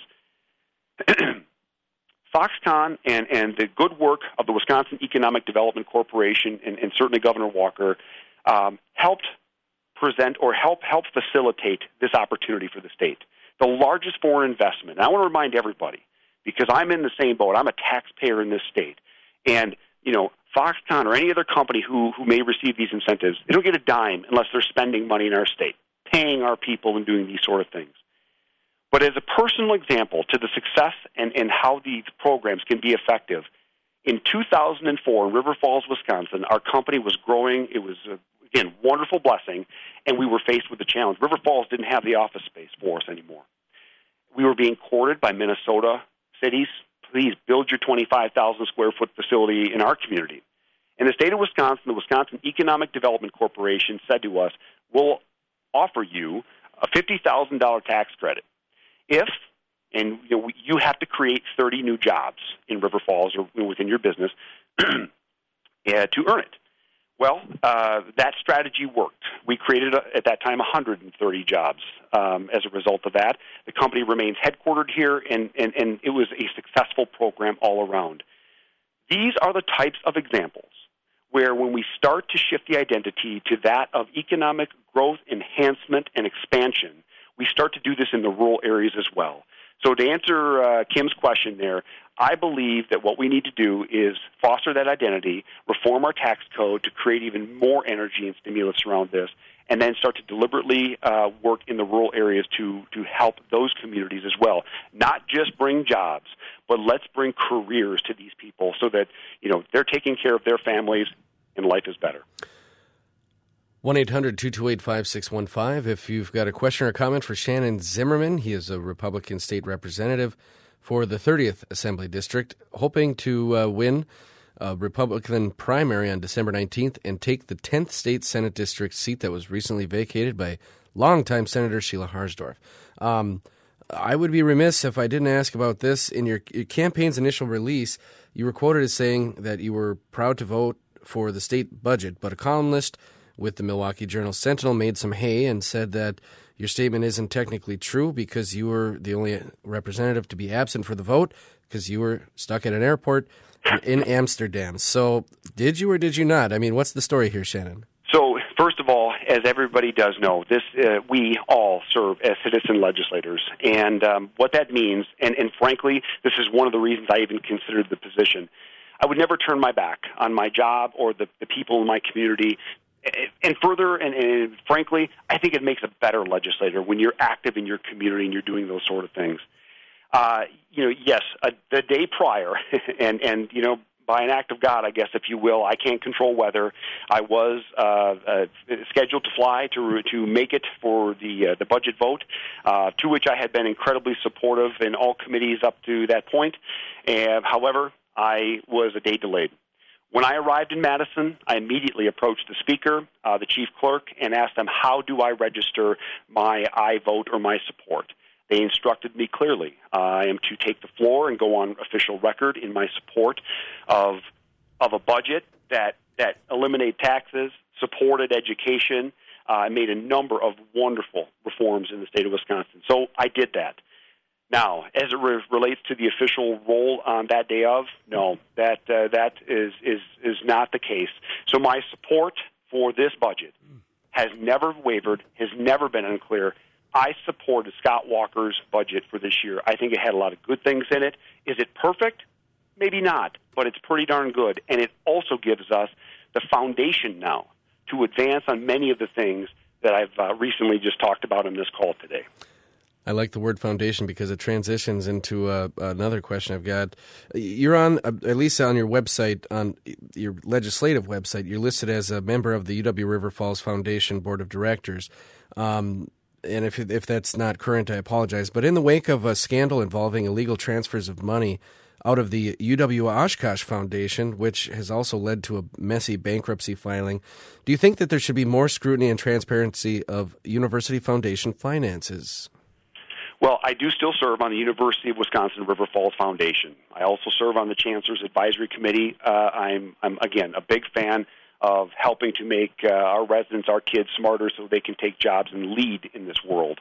Foxconn and, and the good work of the Wisconsin Economic Development Corporation and, and certainly Governor Walker um, helped present or help help facilitate this opportunity for the state. The largest foreign investment. And I want to remind everybody, because I'm in the same boat. I'm a taxpayer in this state. And, you know, Foxconn or any other company who, who may receive these incentives, they don't get a dime unless they're spending money in our state, paying our people and doing these sort of things. But as a personal example to the success and, and how these programs can be effective, in two thousand four in River Falls, Wisconsin, our company was growing. It was, a, again, wonderful blessing, and we were faced with a challenge. River Falls didn't have the office space for us anymore. We were being courted by Minnesota cities. Please build your twenty-five thousand square foot facility in our community. In the state of Wisconsin, the Wisconsin Economic Development Corporation said to us, we'll offer you a fifty thousand dollars tax credit if, and you know, you have to create thirty new jobs in River Falls or within your business uh, to earn it. Well, uh, that strategy worked. We created, a, at that time, one hundred thirty jobs um, as a result of that. The company remains headquartered here, and, and, and it was a successful program all around. These are the types of examples where when we start to shift the identity to that of economic growth, enhancement, and expansion, we start to do this in the rural areas as well. So to answer uh, Kim's question there, I believe that what we need to do is foster that identity, reform our tax code to create even more energy and stimulus around this, and then start to deliberately uh, work in the rural areas to, to help those communities as well. Not just bring jobs, but let's bring careers to these people so that, you know, they're taking care of their families and life is better. one eight hundred two two eight five six one five. If you've got a question or comment for Shannon Zimmerman, he is a Republican state representative for the thirtieth Assembly District, hoping to uh, win a Republican primary on December nineteenth and take the tenth State Senate District seat that was recently vacated by longtime Senator Sheila Harsdorf. Um, I would be remiss if I didn't ask about this. In your, your campaign's initial release, you were quoted as saying that you were proud to vote for the state budget, but a columnist with the Milwaukee Journal-Sentinel made some hay and said that your statement isn't technically true because you were the only representative to be absent for the vote because you were stuck at an airport in Amsterdam. So did you or did you not? I mean, what's the story here, Shannon? So first of all, as everybody does know, this uh, we all serve as citizen legislators. And um, what that means, and, and frankly, this is one of the reasons I even considered the position, I would never turn my back on my job or the, the people in my community. And further, and, and frankly, I think it makes a better legislator when you're active in your community and you're doing those sort of things. Uh, you know, yes, a, the day prior, and, and, you know, by an act of God, I guess, if you will, I can't control weather. I was uh, uh, scheduled to fly to to make it for the uh, the budget vote, uh, to which I had been incredibly supportive in all committees up to that point. And, however, I was a day delayed. When I arrived in Madison, I immediately approached the speaker, uh, the chief clerk, and asked them, how do I register my I vote or my support? They instructed me clearly. Uh, I am to take the floor and go on official record in my support of of a budget that, that eliminated taxes, supported education, uh, made a number of wonderful reforms in the state of Wisconsin. So I did that. Now, as it re- relates to the official role on that day of, no, that uh, that is, is is not the case. So my support for this budget has never wavered, has never been unclear. I supported Scott Walker's budget for this year. I think it had a lot of good things in it. Is it perfect? Maybe not, but it's pretty darn good. And it also gives us the foundation now to advance on many of the things that I've uh, recently just talked about in this call today. I like the word foundation because it transitions into uh, another question I've got. You're on, uh, at least on your website, on your legislative website, you're listed as a member of the U W River Falls Foundation Board of Directors. Um, and if if that's not current, I apologize. But in the wake of a scandal involving illegal transfers of money out of the U W Oshkosh Foundation, which has also led to a messy bankruptcy filing, do you think that there should be more scrutiny and transparency of university foundation finances? Well, I do still serve on the University of Wisconsin River Falls Foundation. I also serve on the Chancellor's Advisory Committee. Uh, I'm, I'm, again, a big fan of helping to make uh, our residents, our kids, smarter so they can take jobs and lead in this world.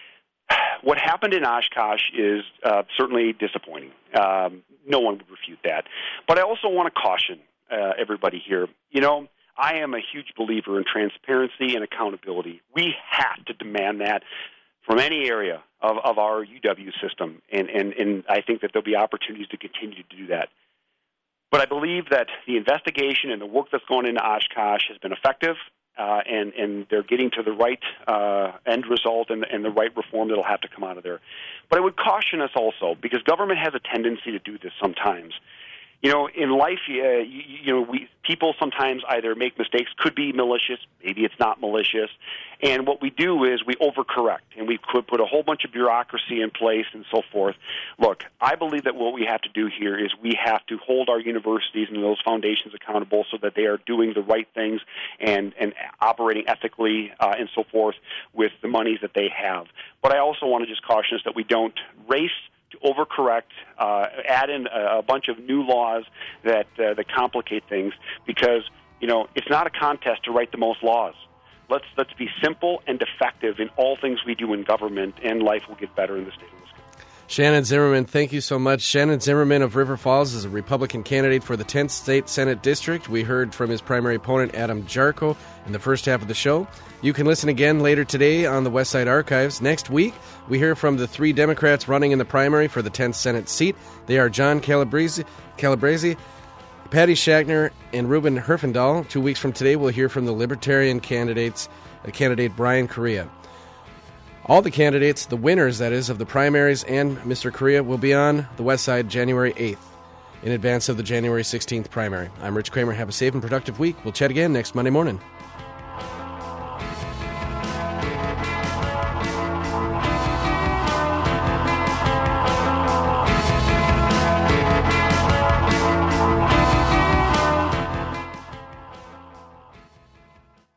What happened in Oshkosh is uh, certainly disappointing. Um, no one would refute that. But I also want to caution uh, everybody here. You know, I am a huge believer in transparency and accountability. We have to demand that from any area of, of our U W system, and, and, and I think that there'll be opportunities to continue to do that. But I believe that the investigation and the work that's gone into Oshkosh has been effective, uh, and, and they're getting to the right uh, end result and, and the right reform that will have to come out of there. But I would caution us also, because government has a tendency to do this sometimes. You know, in life, uh, you, you know, we people sometimes either make mistakes, could be malicious, maybe it's not malicious, and what we do is we overcorrect, and we could put a whole bunch of bureaucracy in place and so forth. Look, I believe that what we have to do here is we have to hold our universities and those foundations accountable so that they are doing the right things and, and operating ethically uh, and so forth with the monies that they have. But I also want to just caution us that we don't race to overcorrect, uh, add in a, a bunch of new laws that uh, that complicate things, because you know it's not a contest to write the most laws. Let's let's be simple and effective in all things we do in government, and life will get better in the state of Wisconsin. Shannon Zimmerman, thank you so much. Shannon Zimmerman of River Falls is a Republican candidate for the tenth State Senate District. We heard from his primary opponent, Adam Jarko, in the first half of the show. You can listen again later today on the Westside Archives. Next week, we hear from the three Democrats running in the primary for the tenth Senate seat. They are John Calabrese, Calabrese Patty Schachner, and Ruben Herfindahl. Two weeks from today, we'll hear from the Libertarian candidates, uh, candidate Brian Correa. All the candidates, the winners, that is, of the primaries and Mister Correa, will be on the West Side January eighth, in advance of the January sixteenth primary. I'm Rich Kramer. Have a safe and productive week. We'll chat again next Monday morning.